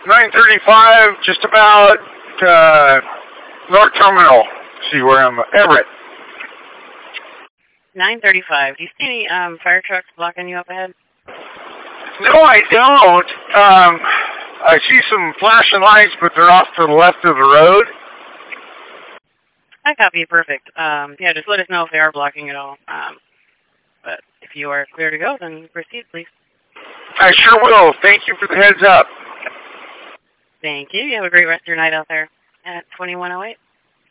935, just about North Terminal. See where I'm Everett. 935. Do you see any fire trucks blocking you up ahead? No, I don't. I see some flashing lights, but they're off to the left of the road. I copy you. Perfect. Yeah, just let us know if they are blocking at all. But if you are clear to go, then proceed, please. I sure will. Thank you for the heads up. Thank you. You have a great rest of your night out there at 2108.